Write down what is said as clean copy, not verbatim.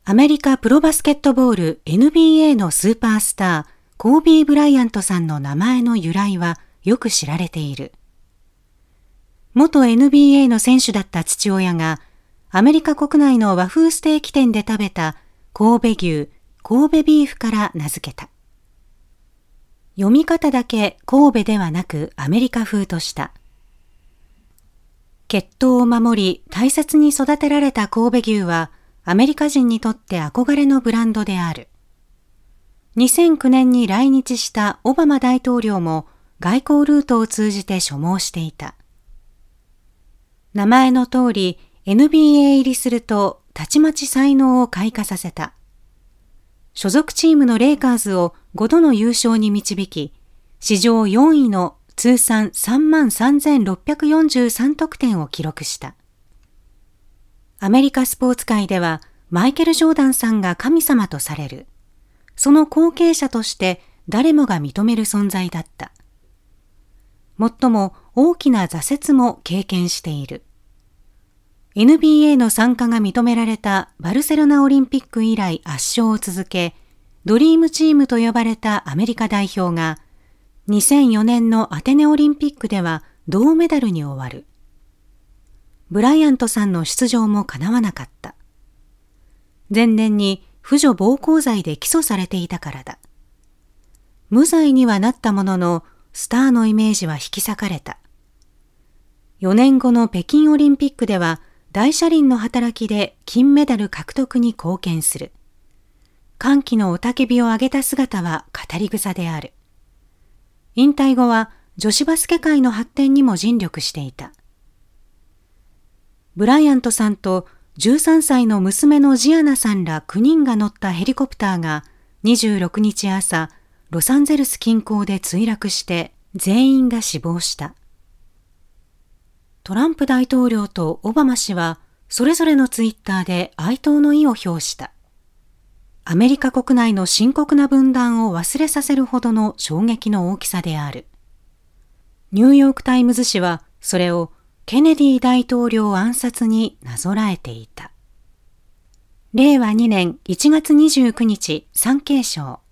アメリカプロバスケットボール NBA のスーパースター、コービー・ブライアントさんの名前の由来はよく知られている。元 NBA の選手だった父親が、アメリカ国内の和風ステーキ店で食べた神戸牛、神戸ビーフから名付けた。読み方だけ神戸ではなくアメリカ風とした。血統を守り大切に育てられた神戸牛はアメリカ人にとって憧れのブランドである。2009年に来日したオバマ大統領も外交ルートを通じて所望していた。名前の通り NBA 入りするとたちまち才能を開花させた。所属チームのレイカーズを5度の優勝に導き、史上4位の通算33,643得点を記録した。アメリカスポーツ界ではマイケル・ジョーダンさんが神様とされる。その後継者として誰もが認める存在だった。もっとも大きな挫折も経験している。NBA の参加が認められたバルセロナオリンピック以来圧勝を続け、ドリームチームと呼ばれたアメリカ代表が、2004年のアテネオリンピックでは銅メダルに終わる。ブライアントさんの出場も叶わなかった。前年に婦女暴行罪で起訴されていたからだ。無罪にはなったものの、スターのイメージは引き裂かれた。4年後の北京オリンピックでは、大車輪の働きで金メダル獲得に貢献する。歓喜の雄たけびを上げた姿は語り草である。引退後は女子バスケ界の発展にも尽力していた。ブライアントさんと13歳の娘のジアナさんら9人が乗ったヘリコプターが26日朝、ロサンゼルス近郊で墜落して全員が死亡した。トランプ大統領とオバマ氏はそれぞれのツイッターで哀悼の意を表した。アメリカ国内の深刻な分断を忘れさせるほどの衝撃の大きさである。ニューヨークタイムズ紙はそれをケネディ大統領暗殺になぞらえていた。令和2年1月29日、産経省。